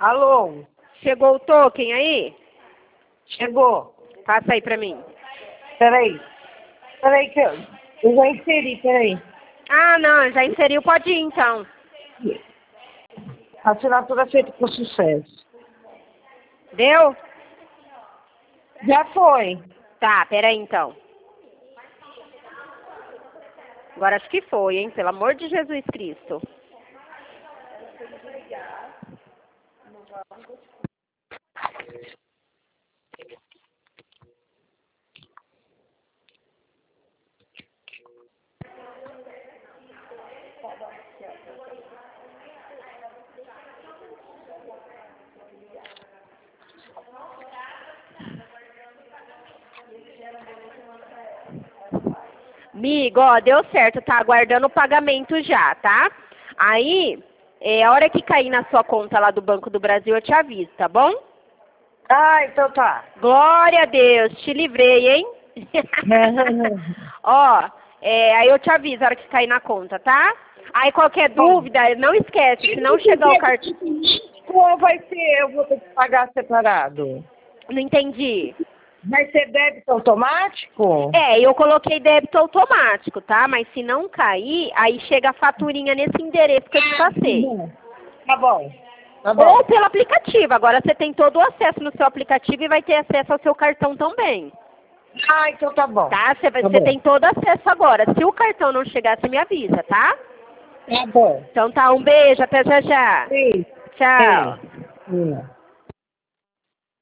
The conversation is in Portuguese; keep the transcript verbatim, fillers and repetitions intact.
Alô? Chegou o token aí? Chegou. Passa aí pra mim. Peraí. Peraí que eu, eu já inseri, peraí. Ah, não, já inseriu, pode ir então. Assinatura feita com sucesso. Deu? Já foi. Tá, peraí então. Agora acho que foi, hein? Pelo amor de Jesus Cristo. Migo, ó, deu certo, tá aguardando o pagamento já, tá? Aí, é, a hora que cair na sua conta lá do Banco do Brasil, eu te aviso, tá bom? Ah, então tá. Glória a Deus, te livrei, hein? Ó, é, aí eu te aviso a hora que cair na conta, tá? Aí qualquer dúvida, não esquece, se não chegar o cartão... Qual vai ser? Eu vou ter que pagar separado. Não entendi. Vai ser débito automático? É, eu coloquei débito automático, tá? Mas se não cair, aí chega a faturinha nesse endereço que eu te passei. Tá bom. Tá bom. Ou pelo aplicativo. Agora você tem todo o acesso no seu aplicativo e vai ter acesso ao seu cartão também. Ah, então tá bom. Tá? Você, Tá você bom. tem todo acesso agora. Se o cartão não chegar, você me avisa, tá? Tá bom. Então tá, um beijo, até já já. Sim. Tchau. Sim. Sim.